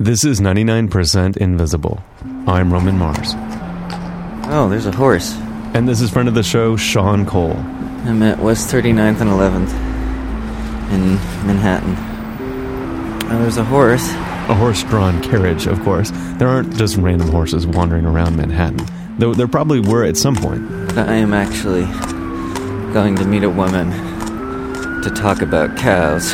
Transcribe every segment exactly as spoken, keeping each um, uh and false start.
This is ninety-nine percent Invisible. I'm Roman Mars. Oh, there's a horse. And this is friend of the show, Sean Cole. I'm at West thirty-ninth and eleventh in Manhattan. Oh, there's a horse. A horse-drawn carriage, of course. There aren't just random horses wandering around Manhattan, though there probably were at some point. But I am actually going to meet a woman to talk about cows.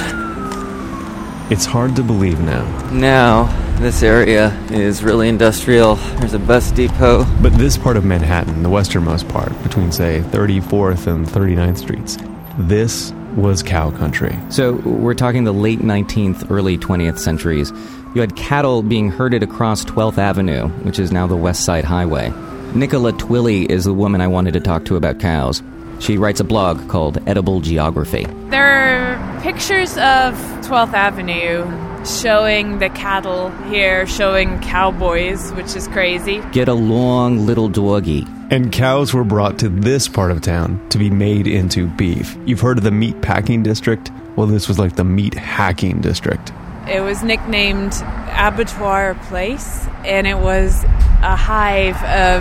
It's hard to believe now. Now, this area is really industrial. There's a bus depot. But this part of Manhattan, the westernmost part, between, say, thirty-fourth and thirty-ninth Streets, this was cow country. So we're talking the late nineteenth, early twentieth centuries. You had cattle being herded across twelfth Avenue, which is now the West Side Highway. Nicola Twilley is the woman I wanted to talk to about cows. She writes a blog called Edible Geography. There are pictures of twelfth Avenue showing the cattle here, showing cowboys, which is crazy. Get a long little doggy. And cows were brought to this part of town to be made into beef. You've heard of the meat packing district? Well, this was like the meat hacking district. It was nicknamed Abattoir Place, and it was a hive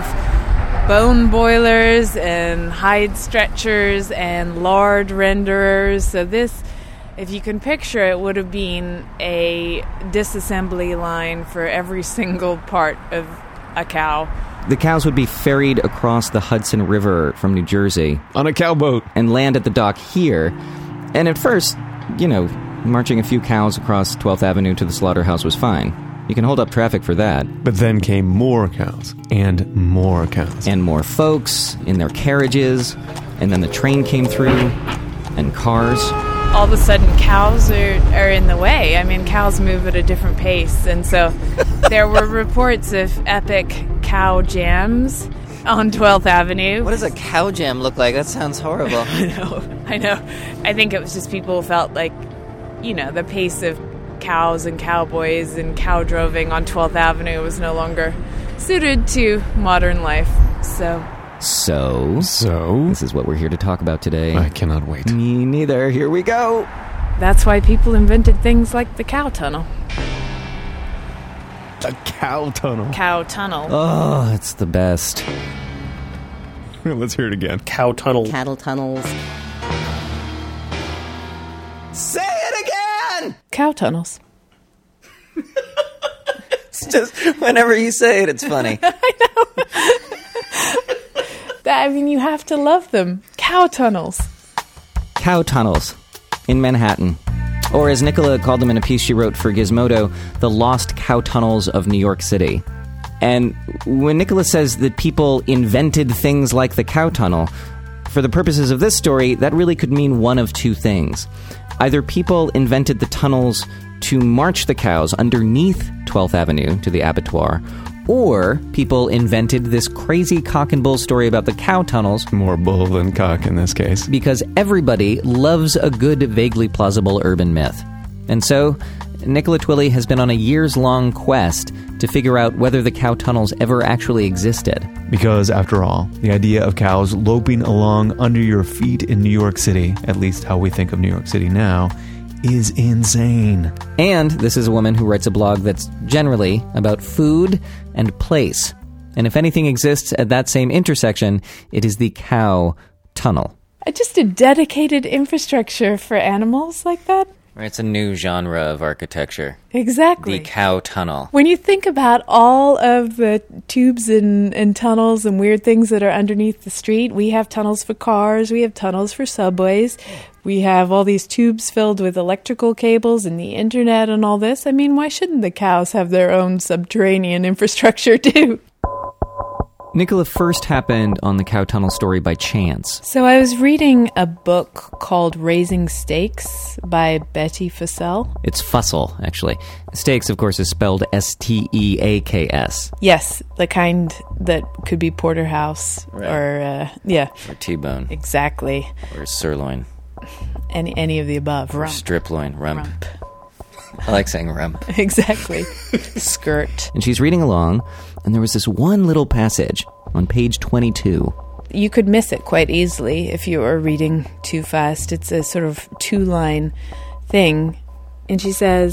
of bone boilers and hide stretchers and lard renderers. So this, if you can picture it, would have been a disassembly line for every single part of a cow. The cows would be ferried across the Hudson River from New Jersey on a cowboat and land at the dock here. And at first, you know, marching a few cows across twelfth Avenue to the slaughterhouse was fine. You can hold up traffic for that. But then came more cows, and more cows. And more folks in their carriages, and then the train came through, and cars. All of a sudden, cows are, are in the way. I mean, cows move at a different pace, and so there were reports of epic cow jams on twelfth Avenue. What does a cow jam look like? That sounds horrible. I know, I know. I think it was just people felt like, you know, the pace of cows and cowboys and cow droving on twelfth Avenue was no longer suited to modern life. So, so, so this is what we're here to talk about today. I cannot wait. Me neither. Here we go. That's why people invented things like the cow tunnel. A cow tunnel. Cow tunnel. Oh, it's the best. Let's hear it again. Cow tunnel. Cattle tunnels. Say it again! Cow tunnels. It's just, whenever you say it, it's funny. I know. I mean, you have to love them. Cow tunnels. Cow tunnels in Manhattan. Or as Nicola called them in a piece she wrote for Gizmodo, the lost cow tunnels of New York City. And when Nicola says that people invented things like the cow tunnel, for the purposes of this story, that really could mean one of two things. Either people invented the tunnels to march the cows underneath twelfth Avenue to the abattoir, or people invented this crazy cock and bull story about the cow tunnels. More bull than cock in this case. Because everybody loves a good, vaguely plausible urban myth. And so, Nicola Twilley has been on a years-long quest to figure out whether the cow tunnels ever actually existed. Because, after all, the idea of cows loping along under your feet in New York City, at least how we think of New York City now, is insane. And this is a woman who writes a blog that's generally about food and place. And if anything exists at that same intersection, it is the cow tunnel. Just a dedicated infrastructure for animals like that? Right, it's a new genre of architecture. Exactly. The cow tunnel. When you think about all of the tubes and, and tunnels and weird things that are underneath the street, we have tunnels for cars, we have tunnels for subways, we have all these tubes filled with electrical cables and the internet and all this. I mean, why shouldn't the cows have their own subterranean infrastructure too? Nicola first happened on the cow tunnel story by chance. So I was reading a book called Raising Steaks by Betty Fussell. It's Fussell, actually. Steaks, of course, is spelled S T E A K S. Yes, the kind that could be porterhouse right. or, uh, yeah. Or T-bone. Exactly. Or sirloin. Any any of the above. Or rump. striploin, rump. rump. I like saying rump. Exactly. Skirt. And she's reading along, and there was this one little passage on page twenty-two. You could miss it quite easily if you were reading too fast. It's a sort of two-line thing. And she says,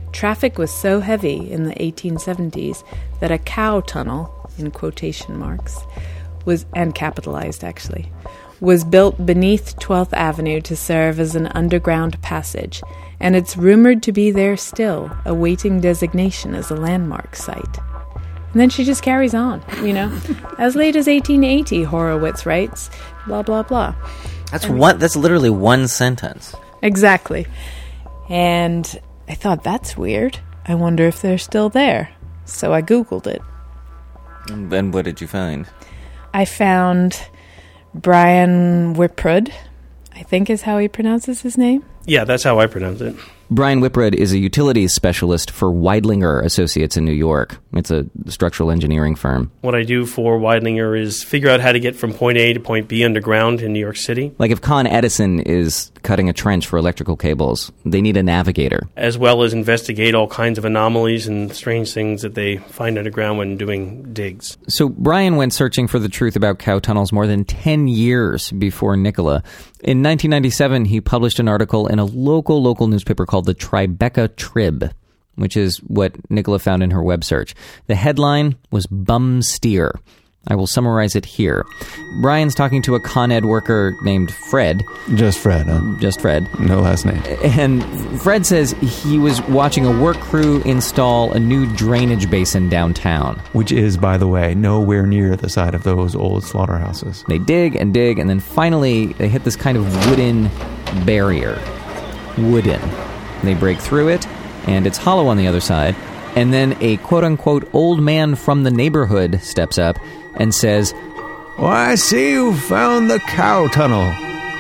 traffic was so heavy in the eighteen seventies that a cow tunnel, in quotation marks, was, and capitalized actually, was built beneath twelfth Avenue to serve as an underground passage, and it's rumored to be there still, awaiting designation as a landmark site. And then she just carries on, you know. As late as eighteen eighty, Horowitz writes, blah, blah, blah. That's one. That's literally one sentence. Exactly. And I thought, that's weird. I wonder if they're still there. So I Googled it. And what did you find? I found Brian Whiprud, I think is how he pronounces his name. Yeah, that's how I pronounce it. Brian Whiprud is a utilities specialist for Weidlinger Associates in New York. It's a structural engineering firm. What I do for Weidlinger is figure out how to get from point A to point B underground in New York City. Like if Con Edison is cutting a trench for electrical cables, they need a navigator. As well as investigate all kinds of anomalies and strange things that they find underground when doing digs. So Brian went searching for the truth about cow tunnels more than ten years before Nicola. In nineteen ninety-seven, he published an article in a local, local newspaper called the Tribeca Trib, which is what Nicola found in her web search. The headline was Bum Steer. I will summarize it here. Brian's talking to a Con Ed worker named Fred. Just Fred, huh? Just Fred. No last name. And Fred says he was watching a work crew install a new drainage basin downtown. Which is, by the way, nowhere near the side of those old slaughterhouses. They dig and dig, and then finally they hit this kind of wooden barrier. Wooden. They break through it, and it's hollow on the other side. And then a quote-unquote old man from the neighborhood steps up and says, "Well, I see you found the cow tunnel."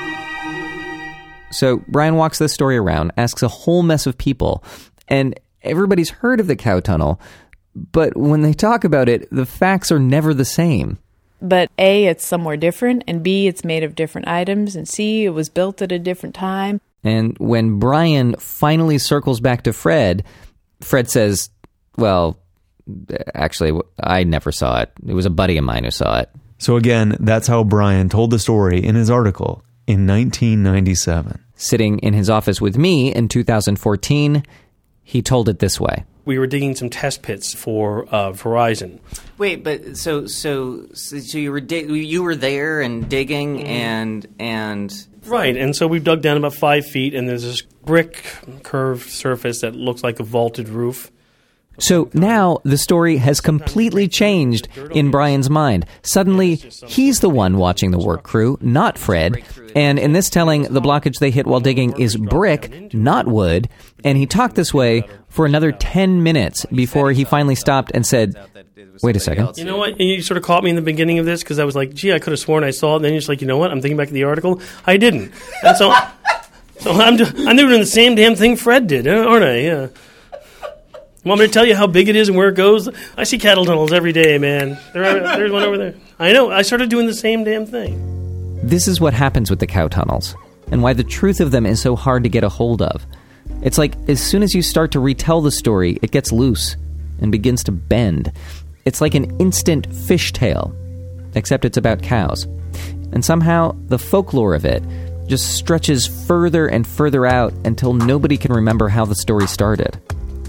So Brian walks this story around, asks a whole mess of people, and everybody's heard of the cow tunnel, but when they talk about it, the facts are never the same. But A, it's somewhere different, and B, it's made of different items, and C, it was built at a different time. And when Brian finally circles back to Fred, Fred says, well, actually, I never saw it. It was a buddy of mine who saw it. So again, that's how Brian told the story in his article in nineteen ninety-seven. Sitting in his office with me in two thousand fourteen, he told it this way. We were digging some test pits for uh, Verizon. Wait, but so so so you were dig- you were there and digging and and right, and so we dug down about five feet, and there's this brick curved surface that looks like a vaulted roof. So now the story has completely changed in Brian's mind. Suddenly, he's the one watching the work crew, not Fred. And in this telling, the blockage they hit while digging is brick, not wood. And he talked this way for another ten minutes before he finally stopped and said, wait a second. You know what? And you sort of caught me in the beginning of this because I was like, gee, I could have sworn I saw it. And then you're just like, you know what? I'm thinking back to the article. I didn't. And so, so I'm, do- I'm doing the same damn thing Fred did, aren't I? Yeah. Want me to tell you how big it is and where it goes? I see cattle tunnels every day, man. There, there's one over there. I know. I started doing the same damn thing. This is what happens with the cow tunnels, and why the truth of them is so hard to get a hold of. It's like as soon as you start to retell the story, it gets loose and begins to bend. It's like an instant fishtail, except it's about cows. And somehow, the folklore of it just stretches further and further out until nobody can remember how the story started.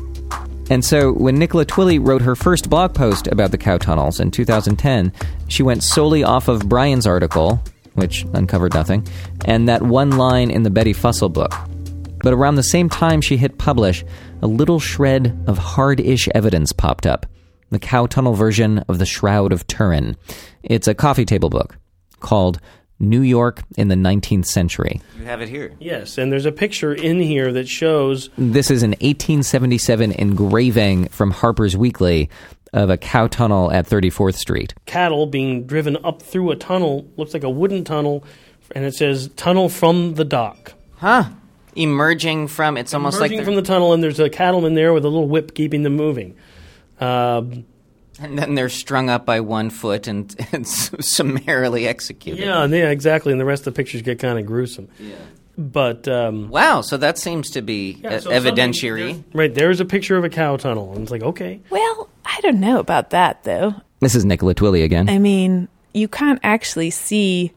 And so, when Nicola Twilley wrote her first blog post about the cow tunnels in two thousand ten, she went solely off of Brian's article, which uncovered nothing, and that one line in the Betty Fussell book. But around the same time she hit publish, a little shred of hard-ish evidence popped up. The cow tunnel version of The Shroud of Turin. It's a coffee table book called New York in the nineteenth Century. You have it here. Yes, and there's a picture in here that shows... This is an eighteen seventy-seven engraving from Harper's Weekly of a cow tunnel at thirty-fourth Street. Cattle being driven up through a tunnel, looks like a wooden tunnel, and it says, tunnel from the dock. Huh. Emerging from, it's almost Emerging like... from the tunnel, and there's a cattleman there with a little whip keeping them moving. Um... And then they're strung up by one foot and, and summarily executed. Yeah, yeah, exactly. And the rest of the pictures get kind of gruesome. Yeah. But um, wow, so that seems to be yeah, uh, so evidentiary. There's, right, there's a picture of a cow tunnel. And it's like, okay. Well, I don't know about that, though. This is Nicola Twilley again. I mean, you can't actually see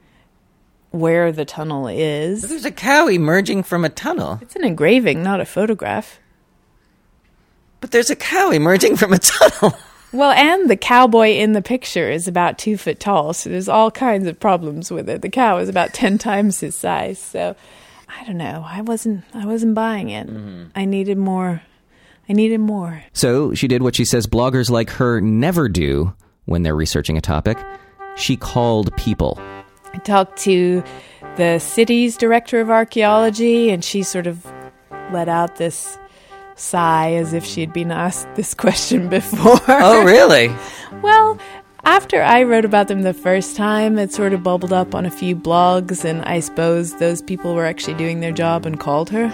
where the tunnel is. There's a cow emerging from a tunnel. It's an engraving, not a photograph. But there's a cow emerging from a tunnel. Well, and the cowboy in the picture is about two foot tall, so there's all kinds of problems with it. The cow is about ten times his size, so I don't know. I wasn't. I wasn't buying it. Mm-hmm. I needed more. I needed more. So she did what she says bloggers like her never do when they're researching a topic. She called people. I talked to the city's director of archaeology, and she sort of let out this sigh as if she'd been asked this question before. Oh, really? Well, after I wrote about them the first time, it sort of bubbled up on a few blogs, and I suppose those people were actually doing their job and called her.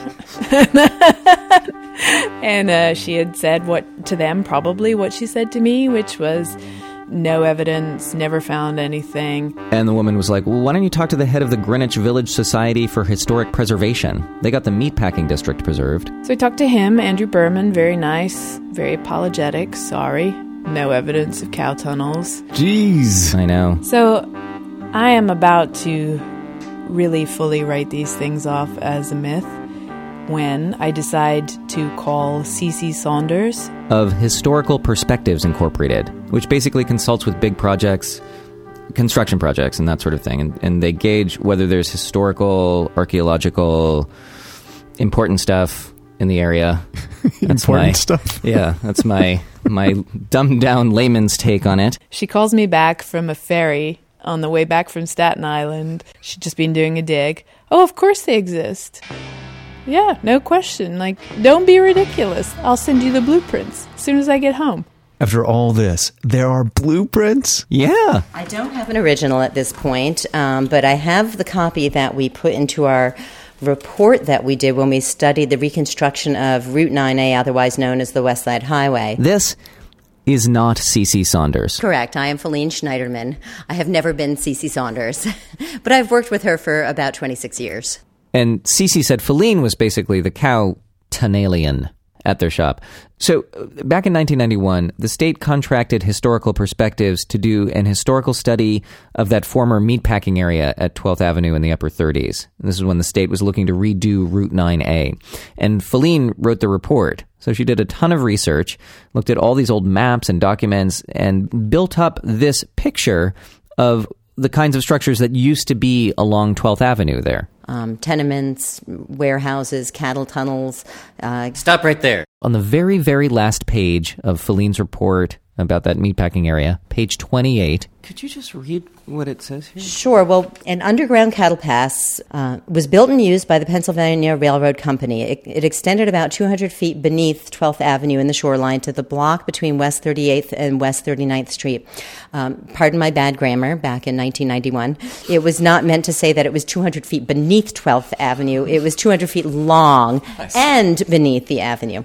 And uh, she had said what to them, probably what she said to me, which was no evidence, never found anything. And the woman was like, well, why don't you talk to the head of the Greenwich Village Society for Historic Preservation? They got the meatpacking district preserved. So I talked to him, Andrew Berman, very nice, very apologetic, sorry, no evidence of cow tunnels. Jeez. I know. So I am about to really fully write these things off as a myth when I decide to call C C Saunders of Historical Perspectives Incorporated, which basically consults with big projects, construction projects and that sort of thing. And, and they gauge whether there's historical, archaeological, important stuff in the area. That's important my, stuff. Yeah, that's my my dumbed down layman's take on it. She calls me back from a ferry on the way back from Staten Island. She'd just been doing a dig. Oh, of course they exist. Yeah, no question. Like, don't be ridiculous. I'll send you the blueprints as soon as I get home. After all this, there are blueprints? Yeah. I don't have an original at this point, um, but I have the copy that we put into our report that we did when we studied the reconstruction of Route nine A, otherwise known as the West Side Highway. This is not C C Saunders. Correct. I am Feline Schneiderman. I have never been C C Saunders, but I've worked with her for about twenty-six years. And Cece said Feline was basically the cow tunnelian at their shop. So back in nineteen ninety-one, the state contracted Historical Perspectives to do an historical study of that former meatpacking area at twelfth Avenue in the upper thirties. This is when the state was looking to redo Route nine A. And Feline wrote the report. So she did a ton of research, looked at all these old maps and documents, and built up this picture of the kinds of structures that used to be along twelfth Avenue there. Um, tenements, warehouses, cattle tunnels. Uh, Stop right there. On the very, very last page of Feline's report about that meatpacking area, page twenty-eight. Could you just read what it says here? Sure. Well, an underground cattle pass uh, was built and used by the Pennsylvania Railroad Company. It, it extended about two hundred feet beneath twelfth Avenue in the shoreline to the block between West thirty-eighth and West thirty-ninth Street. Um, pardon my bad grammar, back in nineteen ninety-one. It was not meant to say that it was two hundred feet beneath twelfth Avenue. It was two hundred feet long and beneath the avenue.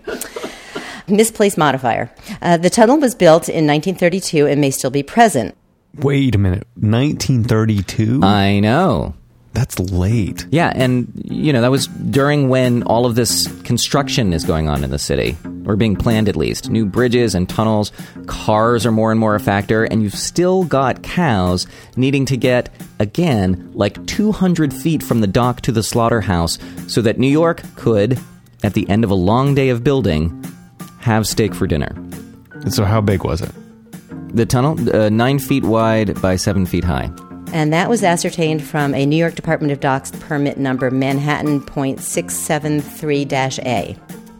Misplaced modifier. Uh, the tunnel was built in nineteen thirty-two and may still be present. Wait a minute. nineteen thirty-two? I know. That's late. Yeah, and, you know, that was during when all of this construction is going on in the city, or being planned at least. New bridges and tunnels, cars are more and more a factor, and you've still got cows needing to get, again, like two hundred feet from the dock to the slaughterhouse so that New York could, at the end of a long day of building, have steak for dinner. So how big was it? The tunnel, uh, nine feet wide by seven feet high. And that was ascertained from a New York Department of Docks permit number Manhattan point six seven three dash A.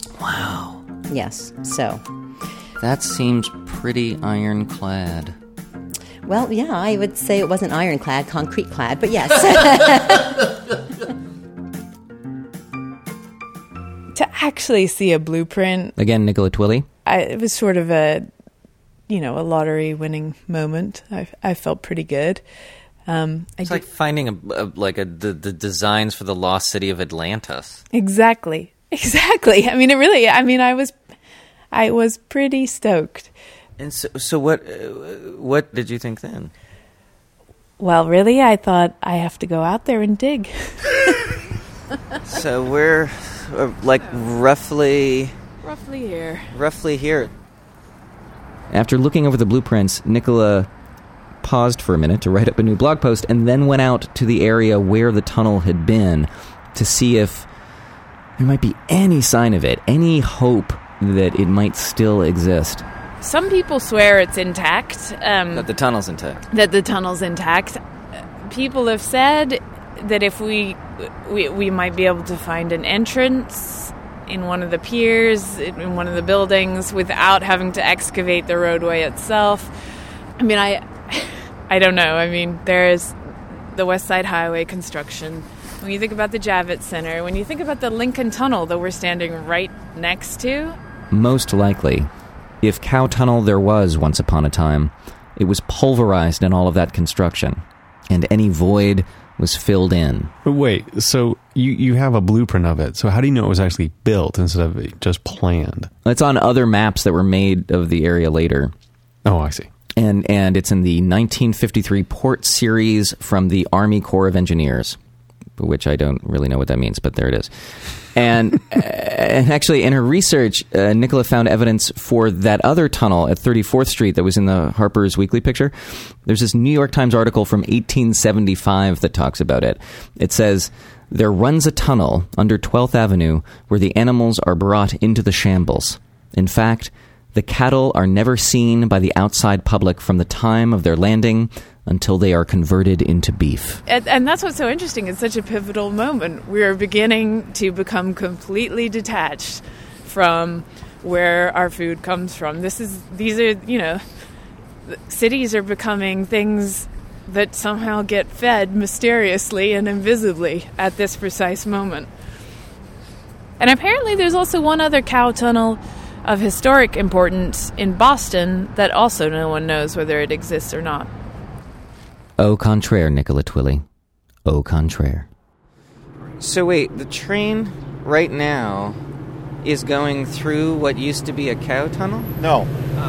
Wow. Yes, so. That seems pretty ironclad. Well, yeah, I would say it wasn't ironclad, concrete clad, but yes. To actually see a blueprint, Again, Nicola Twilley. I, it was sort of a, you know, a lottery winning moment. I, I felt pretty good. Um, I It's did, like finding a, a like a the, the designs for the lost city of Atlantis. exactly, exactly. I mean, it really. I mean, I was, I was pretty stoked. And so, so what? Uh, what did you think then? Well, really, I thought I have to go out there and dig. So we're uh, like roughly, Roughly here. roughly here. After looking over the blueprints, Nicola paused for a minute to write up a new blog post and then went out to the area where the tunnel had been to see if there might be any sign of it, any hope that it might still exist? Some people swear it's intact. Um, That the tunnel's intact. that the tunnel's intact. People have said that if we, we we might be able to find an entrance in one of the piers, in one of the buildings, without having to excavate the roadway itself. I mean, I I don't know. I mean, there's the West Side Highway construction. When you think about the Javits Center, when you think about the Lincoln Tunnel that we're standing right next to. Most likely, if Cow Tunnel there was once upon a time, it was pulverized in all of that construction, and any void was filled in. But wait, so you, you have a blueprint of it. So how do you know it was actually built instead of just planned? It's on other maps that were made of the area later. Oh, I see. And and it's in the nineteen fifty-three Port Series from the Army Corps of Engineers, which I don't really know what that means, but there it is. And, and actually, in her research, uh, Nicola found evidence for that other tunnel at thirty-fourth Street that was in the Harper's Weekly picture. There's this New York Times article from eighteen seventy-five that talks about it. It says, "There runs a tunnel under twelfth Avenue where the animals are brought into the shambles. In fact, the cattle are never seen by the outside public from the time of their landing until they are converted into beef." And, and that's what's so interesting. It's such a pivotal moment. We are beginning to become completely detached from where our food comes from. This is, these are, you know, cities are becoming things that somehow get fed mysteriously and invisibly at this precise moment. And apparently there's also one other cow tunnel of historic importance in Boston that also no one knows whether it exists or not. Au contraire, Nicola Twilley. Au contraire. So wait, the train right now is going through what used to be a cow tunnel? No.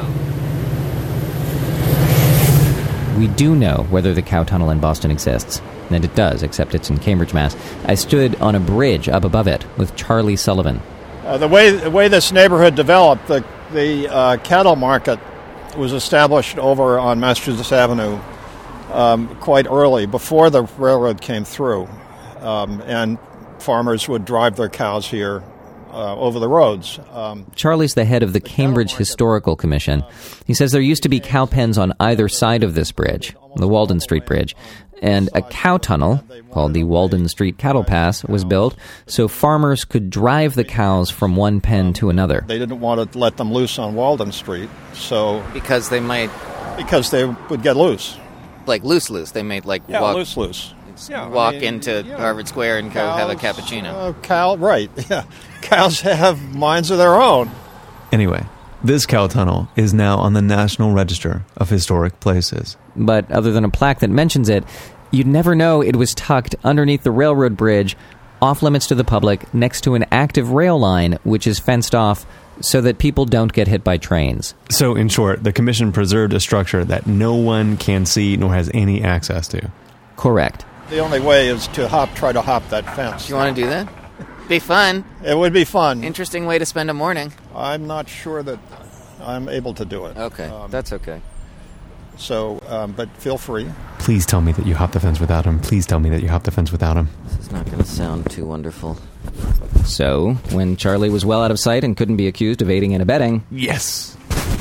We do know whether the cow tunnel in Boston exists. And it does, except it's in Cambridge, Mass. I stood on a bridge up above it with Charlie Sullivan. Uh, the way the way this neighborhood developed, the the uh, cattle market was established over on Massachusetts Avenue um, quite early, before the railroad came through, um, and farmers would drive their cows here uh, over the roads. Um, Charlie's the head of the Cambridge Historical Commission. He says there used to be cow pens on either side of this bridge, the Walden Street Bridge, and a cow tunnel called the Walden Street Cattle Pass was built so farmers could drive the cows from one pen to another. They didn't want to let them loose on Walden Street, so Because they might, because they would get loose. like, loose loose. They might, like, Yeah, walk, loose, loose. Yeah, I walk mean, into yeah. Harvard Square and go have a Cows, cappuccino. Uh, cow, right? Yeah, cows have minds of their own. Anyway, this cow tunnel is now on the National Register of Historic Places. But other than a plaque that mentions it, you'd never know it was tucked underneath the railroad bridge, off limits to the public, next to an active rail line, which is fenced off so that people don't get hit by trains. So, in short, the commission preserved a structure that no one can see nor has any access to. Correct. The only way is to hop, try to hop that fence. You want to do that? Be fun. It would be fun. Interesting way to spend a morning. I'm not sure that I'm able to do it. Okay, Um, that's okay. So, um, but feel free. Please tell me that you hopped the fence without him. Please tell me that you hopped the fence without him. This is not going to sound too wonderful. So, when Charlie was well out of sight and couldn't be accused of aiding and abetting, Yes!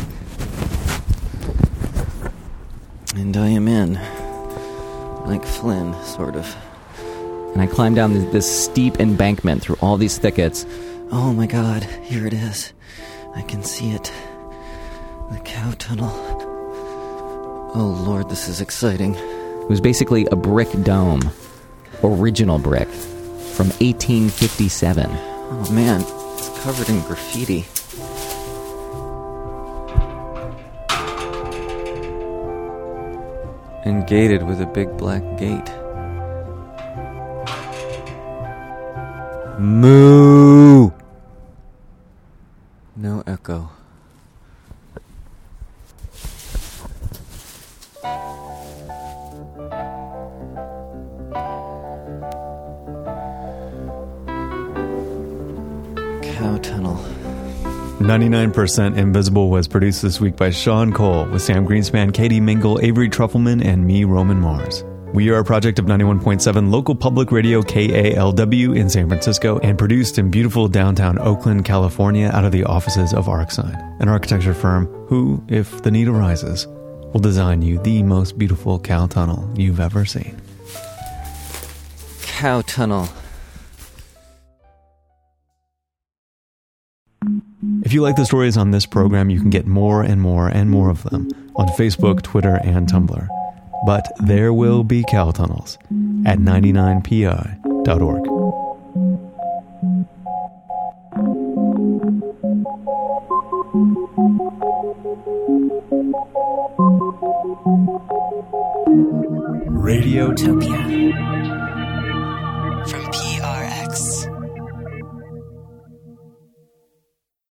And I am in. Like Flynn, sort of. and I climbed down this, this steep embankment through all these thickets. Oh my god, here it is. I can see it. The cow tunnel. Oh lord, this is exciting. It was basically a brick dome. Original brick. From eighteen fifty-seven. Oh man, it's covered in graffiti. And gated with a big black gate. Moo! No echo. Cow tunnel. ninety-nine percent Invisible was produced this week by Sean Cole with Sam Greenspan, Katie Mingle, Avery Trufelman, and me, Roman Mars. We are a project of ninety-one point seven local public radio K A L W in San Francisco and produced in beautiful downtown Oakland, California out of the offices of ArcSign, an architecture firm who, if the need arises, will design you the most beautiful cow tunnel you've ever seen. Cow tunnel. If you like the stories on this program, you can get more and more and more of them on Facebook, Twitter, and Tumblr. But there will be cow tunnels at ninety-nine P I dot org. Radiotopia.